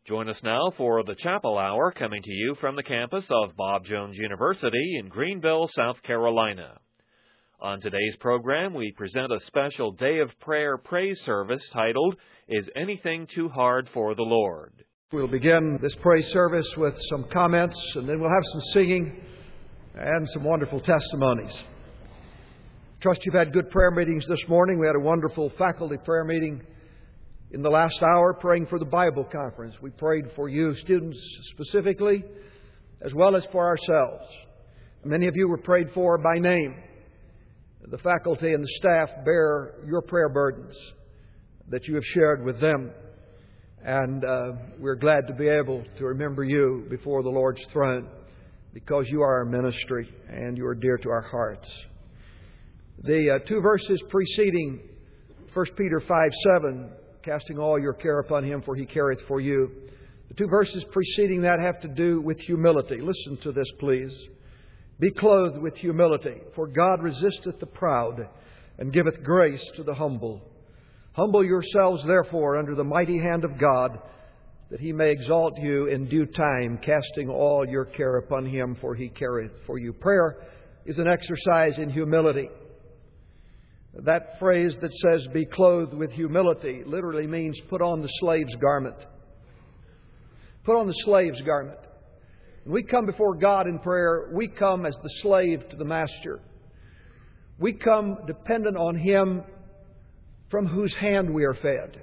Join us now for the Chapel Hour, coming to you from the campus of Bob Jones University in Greenville, South Carolina. On today's program, we present a special Day of Prayer praise service titled, Is Anything Too Hard for the Lord? We'll begin this praise service with some comments, and then we'll have some singing and some wonderful testimonies. Trust you've had good prayer meetings this morning. We had a wonderful faculty prayer meeting in the last hour, praying for the Bible conference. We prayed for you students specifically, as well as for ourselves. Many of you were prayed for by name. The faculty and the staff bear your prayer burdens that you have shared with them. And we're glad to be able to remember you before the Lord's throne, because you are our ministry and you are dear to our hearts. The two verses preceding 1 Peter 5:7, casting all your care upon Him, for He careth for you. The two verses preceding that have to do with humility. Listen to this, please. Be clothed with humility, for God resisteth the proud, and giveth grace to the humble. Humble yourselves, therefore, under the mighty hand of God, that He may exalt you in due time, casting all your care upon Him, for He careth for you. Prayer is an exercise in humility. That phrase that says, be clothed with humility, literally means put on the slave's garment. Put on the slave's garment. When we come before God in prayer, we come as the slave to the Master. We come dependent on Him, from whose hand we are fed,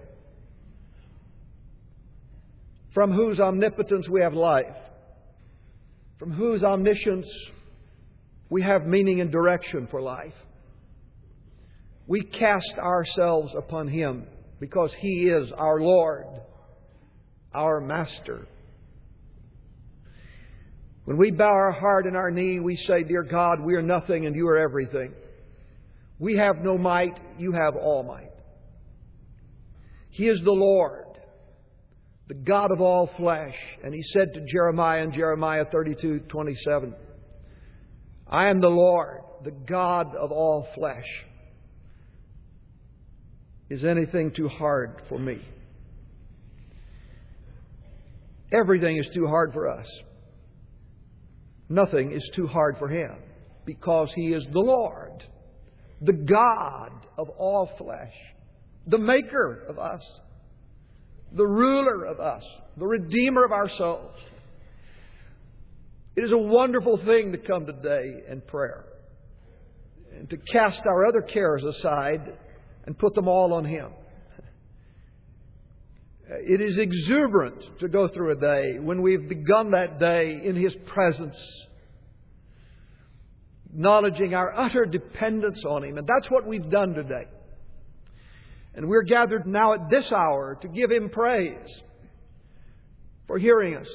from whose omnipotence we have life, from whose omniscience we have meaning and direction for life. We cast ourselves upon Him because He is our Lord, our Master. When we bow our heart and our knee, we say, Dear God, we are nothing and You are everything. We have no might, You have all might. He is the Lord, the God of all flesh. And He said to Jeremiah in Jeremiah 32:27, I am the Lord, the God of all flesh. Is anything too hard for Me? Everything is too hard for us. Nothing is too hard for Him, because He is the Lord, the God of all flesh, the Maker of us, the Ruler of us, the Redeemer of our souls. It is a wonderful thing to come today in prayer and to cast our other cares aside and put them all on Him. It is exuberant to go through a day when we've begun that day in His presence, acknowledging our utter dependence on Him. And that's what we've done today. And we're gathered now at this hour to give Him praise for hearing us.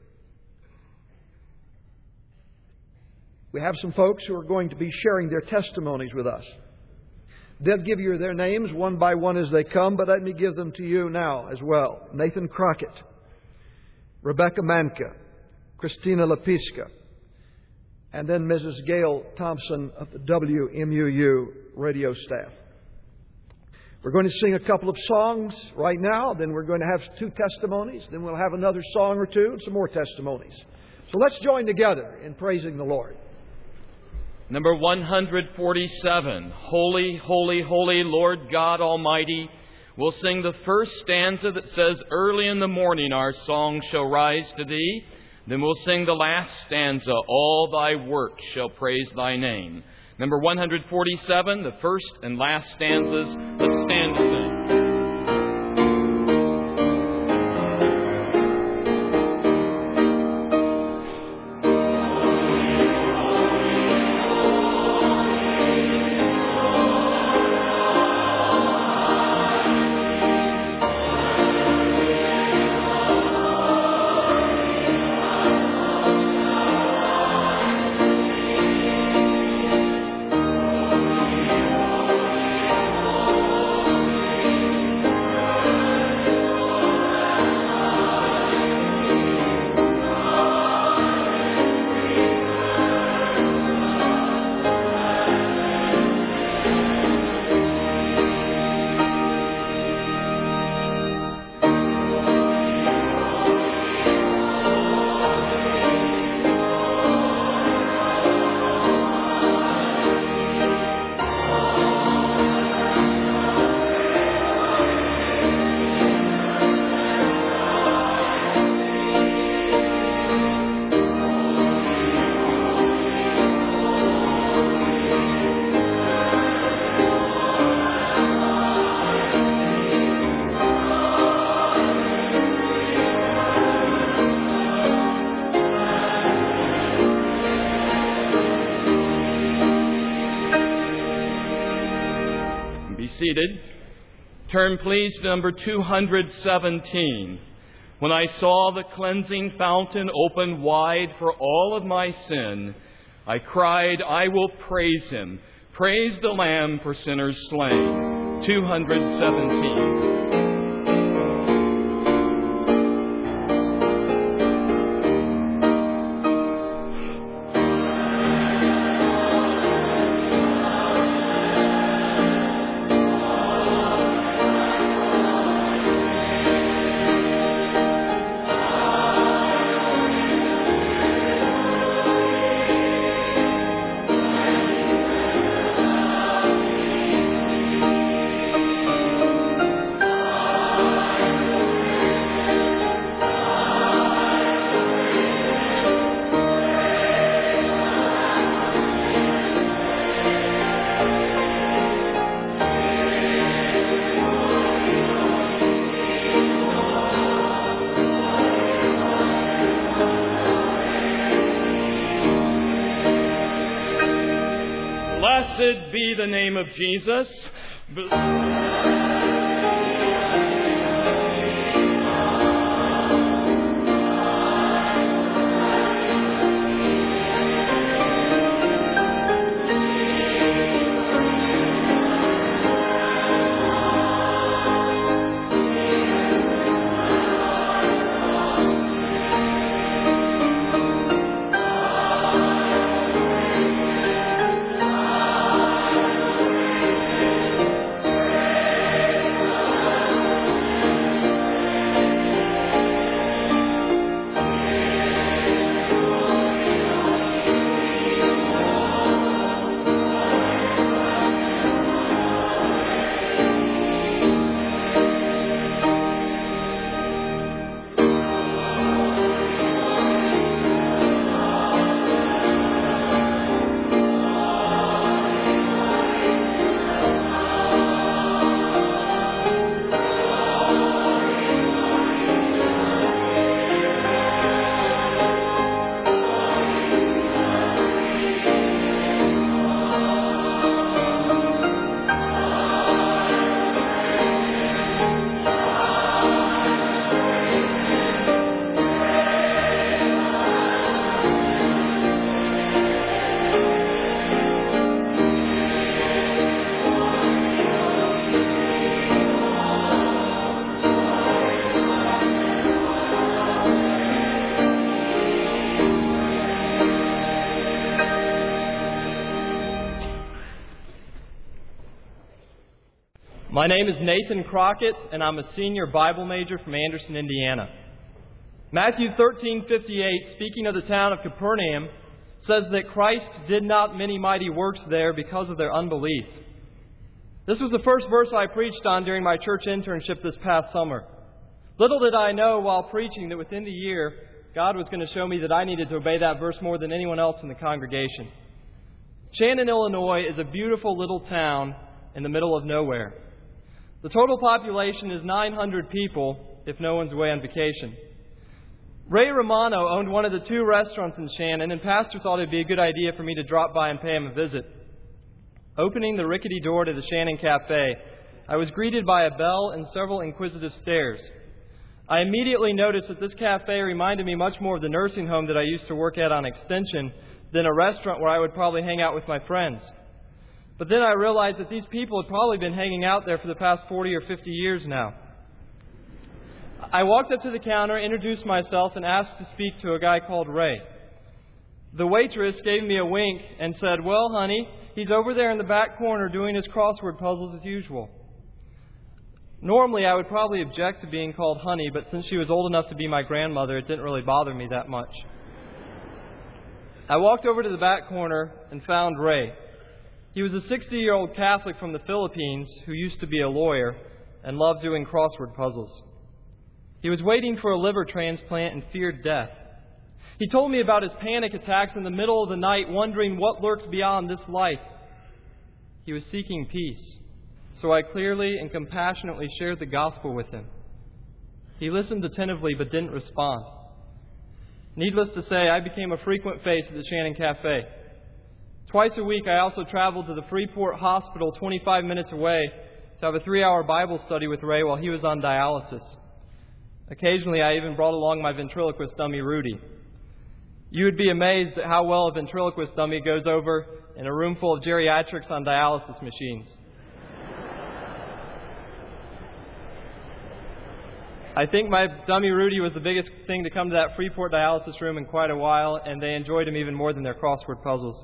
We have some folks who are going to be sharing their testimonies with us. They'll give you their names one by one as they come, but let me give them to you now as well. Nathan Crockett, Rebecca Manka, Christina Lepiska, and then Mrs. Gail Thompson of the WMUU radio staff. We're going to sing a couple of songs right now, then we're going to have two testimonies, then we'll have another song or two and some more testimonies. So let's join together in praising the Lord. Number 147, Holy, Holy, Holy, Lord God Almighty. We'll sing the first stanza that says, Early in the morning our song shall rise to Thee. Then we'll sing the last stanza, All Thy works shall praise Thy name. Number 147, the first and last stanzas. Let's stand to sing. seated. Turn please to number 217. When I saw the cleansing fountain open wide for all of my sin, I cried, I will praise Him. Praise the Lamb for sinners slain. 217. Blessed be the name of Jesus. My name is Nathan Crockett, and I'm a senior Bible major from Anderson, Indiana. Matthew 13:58, speaking of the town of Capernaum, says that Christ did not many mighty works there because of their unbelief. This was the first verse I preached on during my church internship this past summer. Little did I know while preaching that within the year, God was going to show me that I needed to obey that verse more than anyone else in the congregation. Shannon, Illinois is a beautiful little town in the middle of nowhere. The total population is 900 people if no one's away on vacation. Ray Romano owned one of the two restaurants in Shannon, and Pastor thought it would be a good idea for me to drop by and pay him a visit. Opening the rickety door to the Shannon Cafe, I was greeted by a bell and several inquisitive stares. I immediately noticed that this cafe reminded me much more of the nursing home that I used to work at on Extension than a restaurant where I would probably hang out with my friends. But then I realized that these people had probably been hanging out there for the past 40 or 50 years now. I walked up to the counter, introduced myself, and asked to speak to a guy called Ray. The waitress gave me a wink and said, "Well, honey, he's over there in the back corner doing his crossword puzzles as usual." Normally, I would probably object to being called honey, but since she was old enough to be my grandmother, it didn't really bother me that much. I walked over to the back corner and found Ray. He was a 60-year-old Catholic from the Philippines who used to be a lawyer and loved doing crossword puzzles. He was waiting for a liver transplant and feared death. He told me about his panic attacks in the middle of the night, wondering what lurked beyond this life. He was seeking peace, so I clearly and compassionately shared the gospel with him. He listened attentively but didn't respond. Needless to say, I became a frequent face at the Shannon Cafe. Twice a week, I also traveled to the Freeport Hospital 25 minutes away to have a 3-hour Bible study with Ray while he was on dialysis. Occasionally, I even brought along my ventriloquist dummy, Rudy. You would be amazed at how well a ventriloquist dummy goes over in a room full of geriatrics on dialysis machines. I think my dummy Rudy was the biggest thing to come to that Freeport dialysis room in quite a while, and they enjoyed him even more than their crossword puzzles.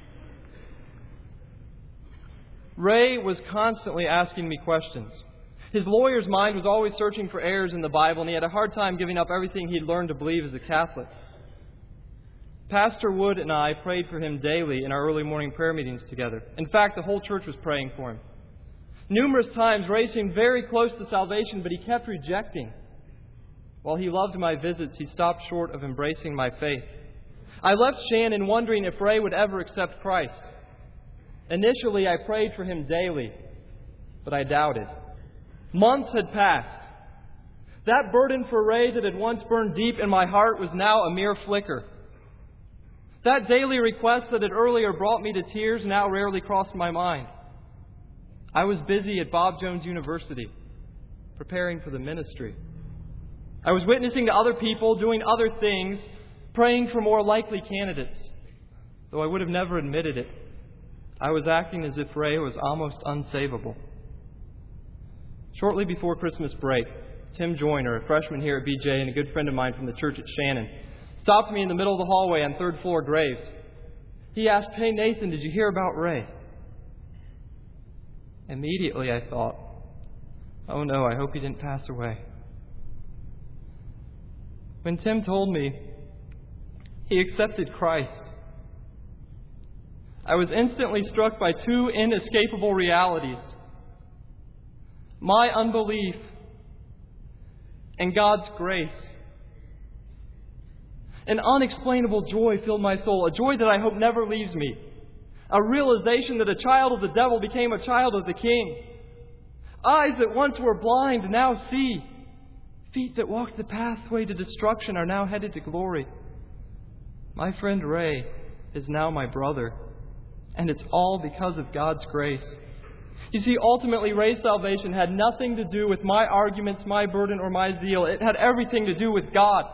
Ray was constantly asking me questions. His lawyer's mind was always searching for errors in the Bible, and he had a hard time giving up everything he'd learned to believe as a Catholic. Pastor Wood and I prayed for him daily in our early morning prayer meetings together. In fact, the whole church was praying for him. Numerous times, Ray seemed very close to salvation, but he kept rejecting. While he loved my visits, he stopped short of embracing my faith. I left Shannon wondering if Ray would ever accept Christ. Initially, I prayed for him daily, but I doubted. Months had passed. That burden for Ray that had once burned deep in my heart was now a mere flicker. That daily request that had earlier brought me to tears now rarely crossed my mind. I was busy at Bob Jones University, preparing for the ministry. I was witnessing to other people, doing other things, praying for more likely candidates. Though I would have never admitted it, I was acting as if Ray was almost unsavable. Shortly before Christmas break, Tim Joyner, a freshman here at BJ and a good friend of mine from the church at Shannon, stopped me in the middle of the hallway on third floor Graves. He asked, "Hey Nathan, did you hear about Ray?" Immediately I thought, "Oh no, I hope he didn't pass away." When Tim told me he accepted Christ, I was instantly struck by two inescapable realities: my unbelief and God's grace. An unexplainable joy filled my soul, a joy that I hope never leaves me. A realization that a child of the devil became a child of the King. Eyes that once were blind now see. Feet that walked the pathway to destruction are now headed to glory. My friend Ray is now my brother, and it's all because of God's grace. You see, ultimately, Ray's salvation had nothing to do with my arguments, my burden, or my zeal. It had everything to do with God.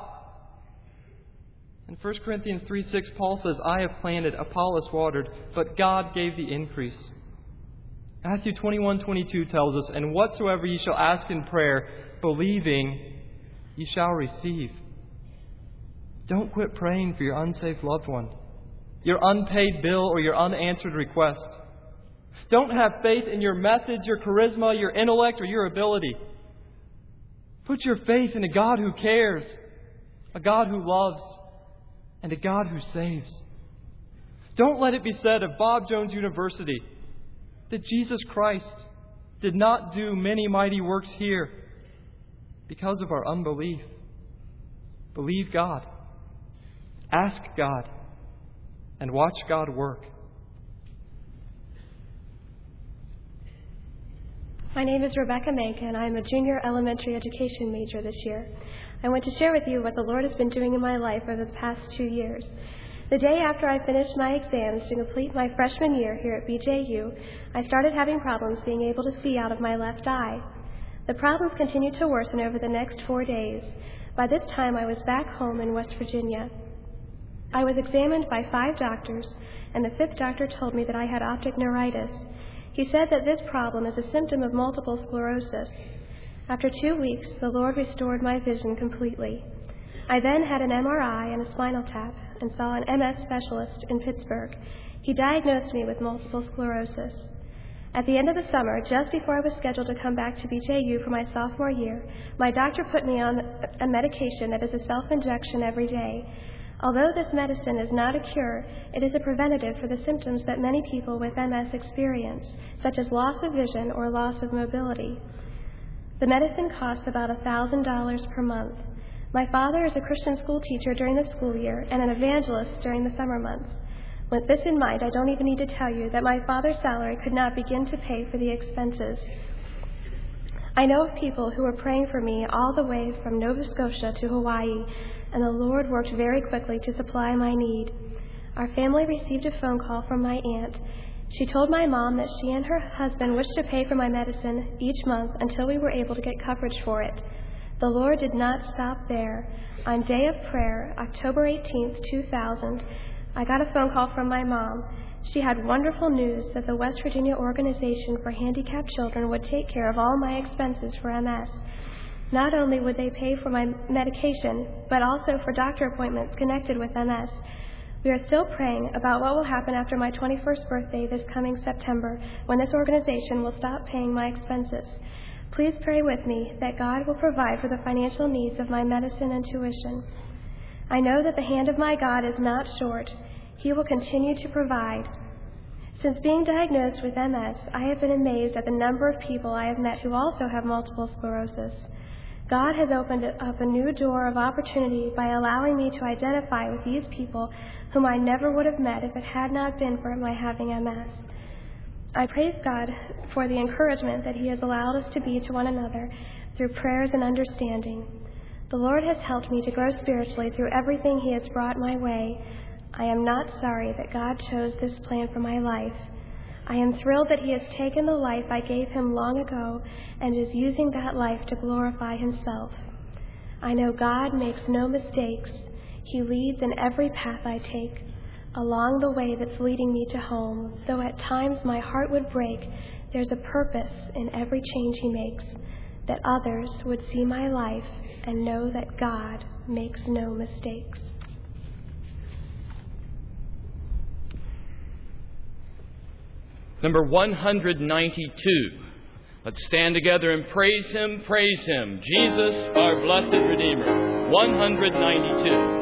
In 1 Corinthians 3:6, Paul says, "I have planted, Apollos watered, but God gave the increase." Matthew 21:22 tells us, "And whatsoever ye shall ask in prayer, believing, ye shall receive." Don't quit praying for your unsaved loved one, your unpaid bill, or your unanswered request. Don't have faith in your methods, your charisma, your intellect, or your ability. Put your faith in a God who cares, a God who loves, and a God who saves. Don't let it be said of Bob Jones University that Jesus Christ did not do many mighty works here because of our unbelief. Believe God, ask God, and watch God work. My name is Rebecca Manka, and I am a junior elementary education major this year. I want to share with you what the Lord has been doing in my life over the past 2 years. The day after I finished my exams to complete my freshman year here at BJU, I started having problems being able to see out of my left eye. The problems continued to worsen over the next 4 days. By this time, I was back home in West Virginia. I was examined by 5 doctors, and the 5th doctor told me that I had optic neuritis. He said that this problem is a symptom of multiple sclerosis. After 2 weeks, the Lord restored my vision completely. I then had an MRI and a spinal tap and saw an MS specialist in Pittsburgh. He diagnosed me with multiple sclerosis. At the end of the summer, just before I was scheduled to come back to BJU for my sophomore year, my doctor put me on a medication that is a self-injection every day. Although this medicine is not a cure, it is a preventative for the symptoms that many people with MS experience, such as loss of vision or loss of mobility. The medicine costs about $1,000 per month. My father is a Christian school teacher during the school year and an evangelist during the summer months. With this in mind, I don't even need to tell you that my father's salary could not begin to pay for the expenses. I know of people who were praying for me all the way from Nova Scotia to Hawaii, and the Lord worked very quickly to supply my need. Our family received a phone call from my aunt. She told my mom that she and her husband wished to pay for my medicine each month until we were able to get coverage for it. The Lord did not stop there. On Day of Prayer, October 18th, 2000, I got a phone call from my mom. She had wonderful news that the West Virginia Organization for Handicapped Children would take care of all my expenses for MS. Not only would they pay for my medication, but also for doctor appointments connected with MS. We are still praying about what will happen after my 21st birthday this coming September, when this organization will stop paying my expenses. Please pray with me that God will provide for the financial needs of my medicine and tuition. I know that the hand of my God is not short. He will continue to provide. Since being diagnosed with MS, I have been amazed at the number of people I have met who also have multiple sclerosis. God has opened up a new door of opportunity by allowing me to identify with these people whom I never would have met if it had not been for my having MS. I praise God for the encouragement that He has allowed us to be to one another through prayers and understanding. The Lord has helped me to grow spiritually through everything He has brought my way. I am not sorry that God chose this plan for my life. I am thrilled that He has taken the life I gave Him long ago and is using that life to glorify Himself. I know God makes no mistakes. He leads in every path I take, along the way that's leading me to home. Though at times my heart would break, there's a purpose in every change He makes, that others would see my life and know that God makes no mistakes. Number 192. Let's stand together and praise Him, Jesus, our blessed Redeemer. 192.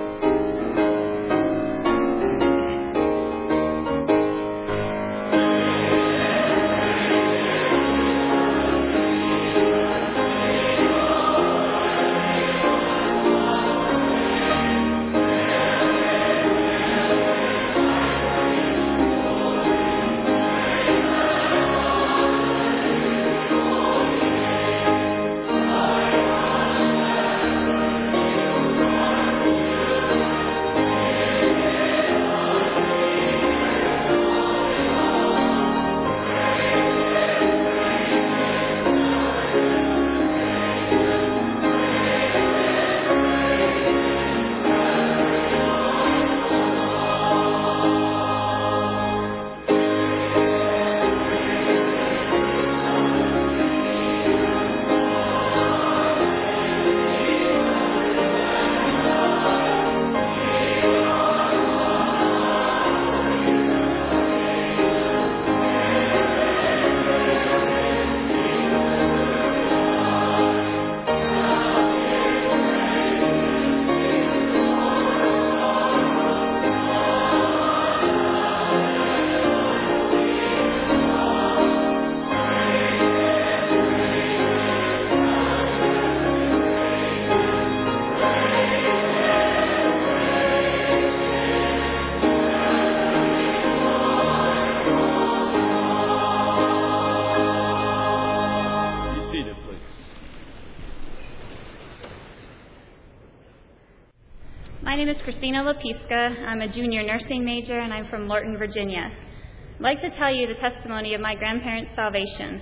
My name is Christina Lapiska. I'm a junior nursing major, and I'm from Lorton, Virginia. I'd like to tell you the testimony of my grandparents' salvation.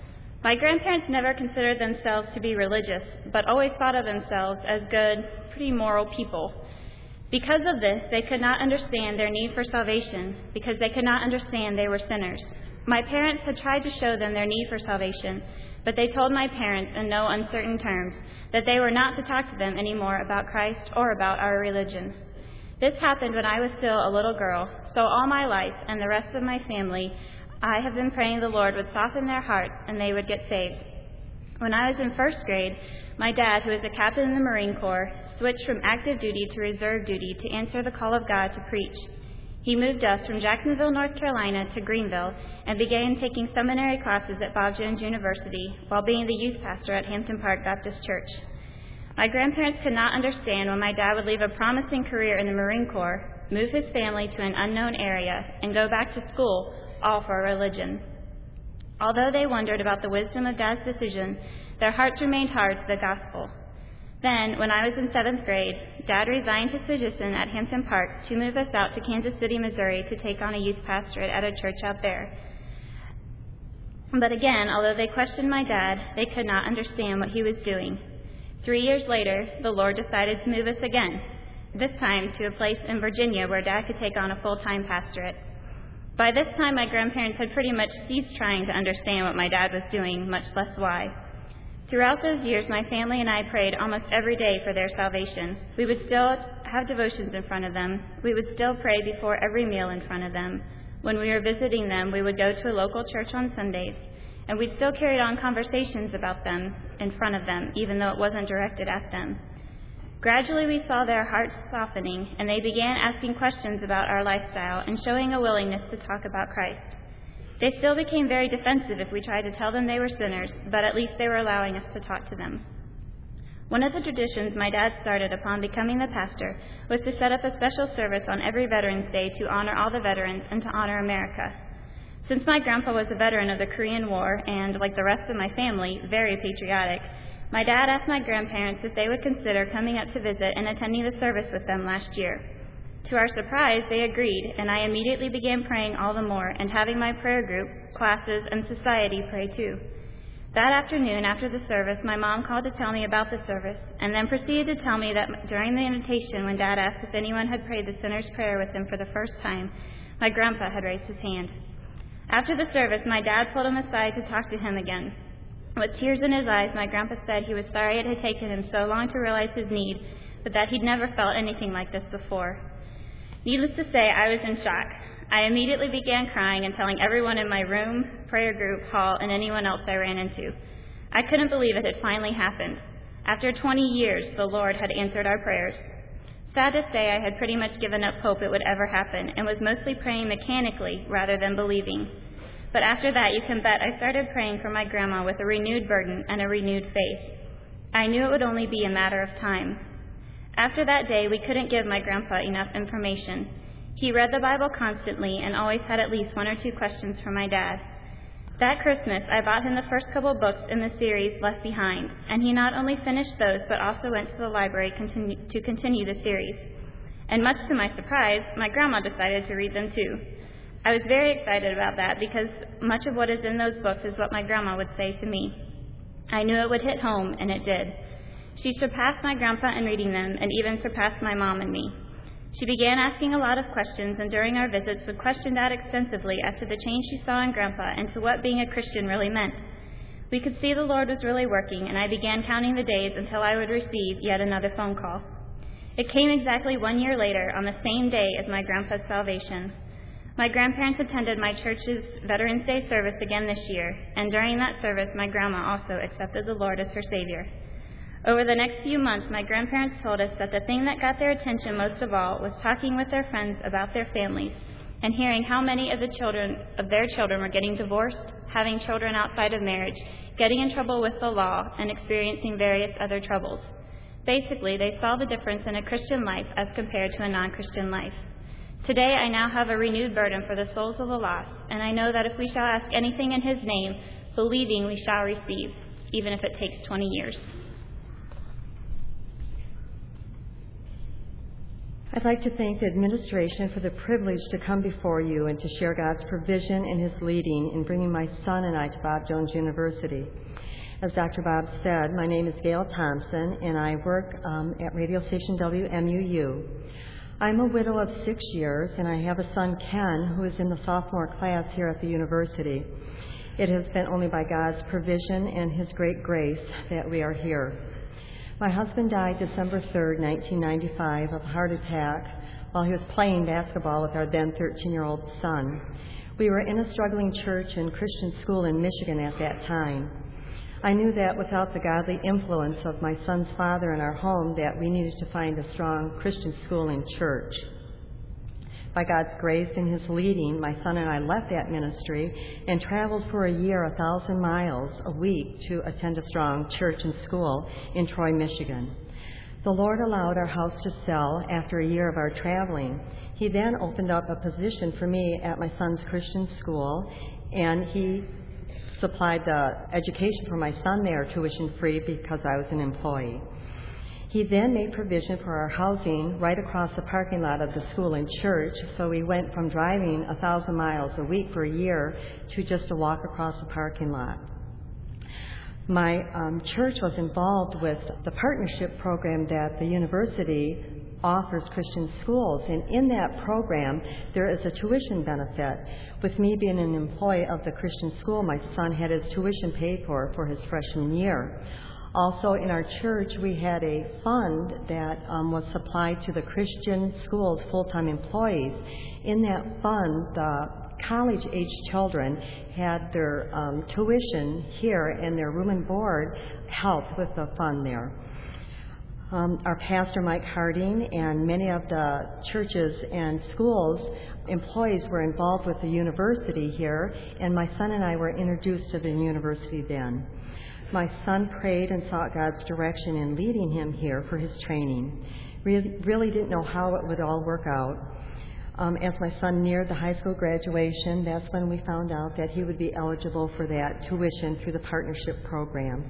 My grandparents never considered themselves to be religious, but always thought of themselves as good, pretty moral people. Because of this, they could not understand their need for salvation, because they could not understand they were sinners. My parents had tried to show them their need for salvation, but they told my parents in no uncertain terms that they were not to talk to them anymore about Christ or about our religion. This happened when I was still a little girl, so all my life and the rest of my family, I have been praying the Lord would soften their hearts and they would get saved. When I was in first grade, my dad, who is a captain in the Marine Corps, switched from active duty to reserve duty to answer the call of God to preach. He moved us from Jacksonville, North Carolina to Greenville and began taking seminary classes at Bob Jones University while being the youth pastor at Hampton Park Baptist Church. My grandparents could not understand when my dad would leave a promising career in the Marine Corps, move his family to an unknown area, and go back to school, all for religion. Although they wondered about the wisdom of Dad's decision, their hearts remained hard to the gospel. Then, when I was in 7th grade, Dad resigned his position at Hampton Park to move us out to Kansas City, Missouri to take on a youth pastorate at a church out there. But again, although they questioned my dad, they could not understand what he was doing. 3 years later, the Lord decided to move us again, this time to a place in Virginia where Dad could take on a full-time pastorate. By this time, my grandparents had pretty much ceased trying to understand what my dad was doing, much less why. Throughout those years, my family and I prayed almost every day for their salvation. We would still have devotions in front of them. We would still pray before every meal in front of them. When we were visiting them, we would go to a local church on Sundays, and we still carried on conversations about them in front of them, even though it wasn't directed at them. Gradually, we saw their hearts softening, and they began asking questions about our lifestyle and showing a willingness to talk about Christ. They still became very defensive if we tried to tell them they were sinners, but at least they were allowing us to talk to them. One of the traditions my dad started upon becoming the pastor was to set up a special service on every Veterans Day to honor all the veterans and to honor America. Since my grandpa was a veteran of the Korean War and, like the rest of my family, very patriotic, my dad asked my grandparents if they would consider coming up to visit and attending the service with them last year. To our surprise, they agreed, and I immediately began praying all the more and having my prayer group, classes, and society pray too. That afternoon, after the service, my mom called to tell me about the service, and then proceeded to tell me that during the invitation, when Dad asked if anyone had prayed the sinner's prayer with him for the first time, my grandpa had raised his hand. After the service, my dad pulled him aside to talk to him again. With tears in his eyes, my grandpa said he was sorry it had taken him so long to realize his need, but that he'd never felt anything like this before. Needless to say, I was in shock. I immediately began crying and telling everyone in my room, prayer group, hall, and anyone else I ran into. I couldn't believe it had finally happened. After 20 years, the Lord had answered our prayers. Sad to say, I had pretty much given up hope it would ever happen and was mostly praying mechanically rather than believing. But after that, you can bet I started praying for my grandma with a renewed burden and a renewed faith. I knew it would only be a matter of time. After that day, we couldn't give my grandpa enough information. He read the Bible constantly and always had at least 1 or 2 questions for my dad. That Christmas, I bought him the first couple books in the series Left Behind, and he not only finished those, but also went to the library to continue the series. And much to my surprise, my grandma decided to read them too. I was very excited about that because much of what is in those books is what my grandma would say to me. I knew it would hit home, and it did. She surpassed my grandpa in reading them and even surpassed my mom and me. She began asking a lot of questions, and during our visits would question Dad extensively as to the change she saw in Grandpa and to what being a Christian really meant. We could see the Lord was really working, and I began counting the days until I would receive yet another phone call. It came exactly 1 year later, on the same day as my grandpa's salvation. My grandparents attended my church's Veterans Day service again this year, and during that service, my grandma also accepted the Lord as her Savior. Over the next few months, my grandparents told us that the thing that got their attention most of all was talking with their friends about their families and hearing how many of their children were getting divorced, having children outside of marriage, getting in trouble with the law, and experiencing various other troubles. Basically, they saw the difference in a Christian life as compared to a non-Christian life. Today, I now have a renewed burden for the souls of the lost, and I know that if we shall ask anything in His name, believing we shall receive, even if it takes 20 years. I'd like to thank the administration for the privilege to come before you and to share God's provision and His leading in bringing my son and I to Bob Jones University. As Dr. Bob said, my name is Gail Thompson, and I work at radio station WMUU. I'm a widow of 6 years, and I have a son, Ken, who is in the sophomore class here at the university. It has been only by God's provision and His great grace that we are here. My husband died December 3rd, 1995, of a heart attack while he was playing basketball with our then 13-year-old son. We were in a struggling church and Christian school in Michigan at that time. I knew that without the godly influence of my son's father in our home, that we needed to find a strong Christian school and church. By God's grace and His leading, my son and I left that ministry and traveled for a year 1,000 miles a week to attend a strong church and school in Troy, Michigan. The Lord allowed our house to sell after a year of our traveling. He then opened up a position for me at my son's Christian school, and He supplied the education for my son there tuition-free because I was an employee. He then made provision for our housing right across the parking lot of the school and church, so we went from driving 1,000 miles a week for a year to just a walk across the parking lot. My church was involved with the partnership program that the university offers Christian schools, and in that program there is a tuition benefit. With me being an employee of the Christian school, my son had his tuition paid for his freshman year. Also, in our church, we had a fund that was supplied to the Christian school's full-time employees. In that fund, the college-aged children had their tuition here, and their room and board helped with the fund there. Our pastor, Mike Harding, and many of the churches and schools employees were involved with the university here, and my son and I were introduced to the university then. My son prayed and sought God's direction in leading him here for his training. Really didn't know how it would all work out. As my son neared the high school graduation, that's when we found out that he would be eligible for that tuition through the partnership program.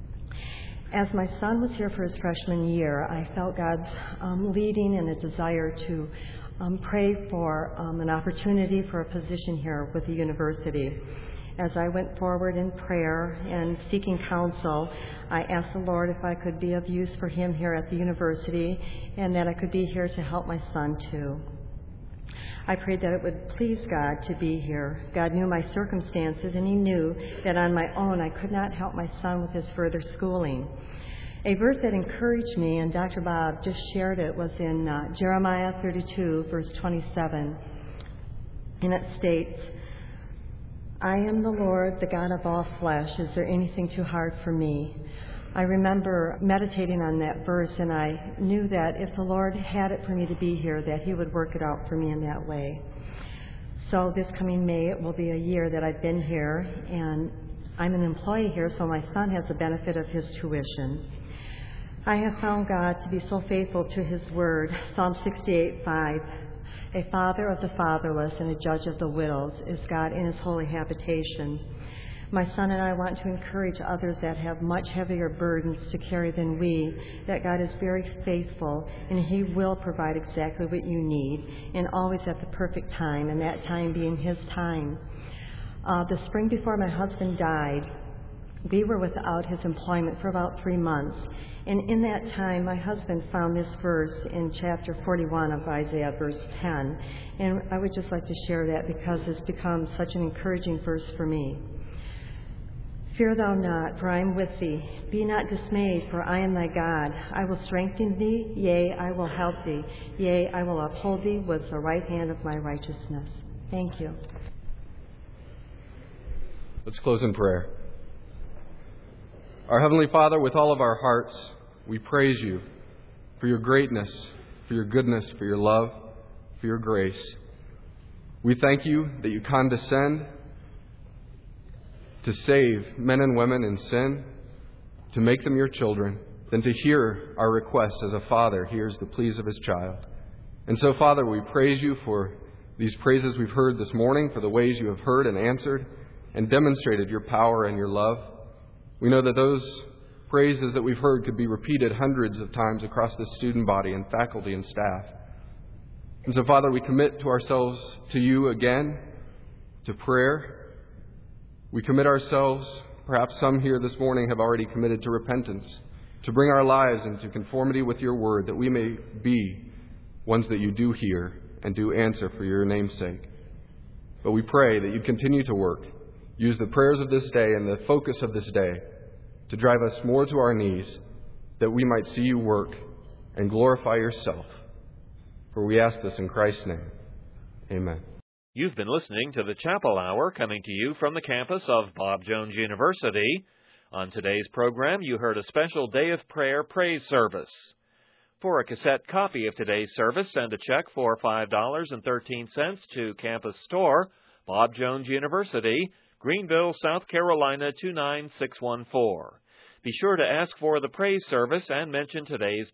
As my son was here for his freshman year, I felt God's leading and a desire to pray for an opportunity for a position here with the university. As I went forward in prayer and seeking counsel, I asked the Lord if I could be of use for him here at the university and that I could be here to help my son too. I prayed that it would please God to be here. God knew my circumstances, and he knew that on my own I could not help my son with his further schooling. A verse that encouraged me, and Dr. Bob just shared it, was in Jeremiah 32, verse 27. And it states, I am the Lord, the God of all flesh. Is there anything too hard for me? I remember meditating on that verse, and I knew that if the Lord had it for me to be here, that he would work it out for me in that way. So this coming May, it will be a year that I've been here, and I'm an employee here, so my son has the benefit of his tuition. I have found God to be so faithful to his word. Psalm 68:5. A father of the fatherless and a judge of the widows is God in his holy habitation. My son and I want to encourage others that have much heavier burdens to carry than we, that God is very faithful and he will provide exactly what you need, and always at the perfect time, and that time being his time. The spring before my husband died, we were without his employment for about 3 months. And in that time, my husband found this verse in chapter 41 of Isaiah, verse 10. And I would just like to share that because it's become such an encouraging verse for me. Fear thou not, for I am with thee. Be not dismayed, for I am thy God. I will strengthen thee, yea, I will help thee. Yea, I will uphold thee with the right hand of my righteousness. Thank you. Let's close in prayer. Our Heavenly Father, with all of our hearts, we praise you for your greatness, for your goodness, for your love, for your grace. We thank you that you condescend to save men and women in sin, to make them your children, than to hear our requests as a father hears the pleas of his child. And so, Father, we praise you for these praises we've heard this morning, for the ways you have heard and answered and demonstrated your power and your love. We know that those praises that we've heard could be repeated hundreds of times across the student body and faculty and staff. And so, Father, we commit to ourselves to you again, to prayer. We commit ourselves, perhaps some here this morning have already committed to repentance, to bring our lives into conformity with your word, that we may be ones that you do hear and do answer for your name's sake. But we pray that you continue to work. Use the prayers of this day and the focus of this day to drive us more to our knees, that we might see you work and glorify yourself. For we ask this in Christ's name. Amen. You've been listening to the Chapel Hour, coming to you from the campus of Bob Jones University. On today's program, you heard a special Day of Prayer praise service. For a cassette copy of today's service, send a check for $5.13 to Campus Store, Bob Jones University, Greenville, South Carolina 29614. Be sure to ask for the praise service and mention today's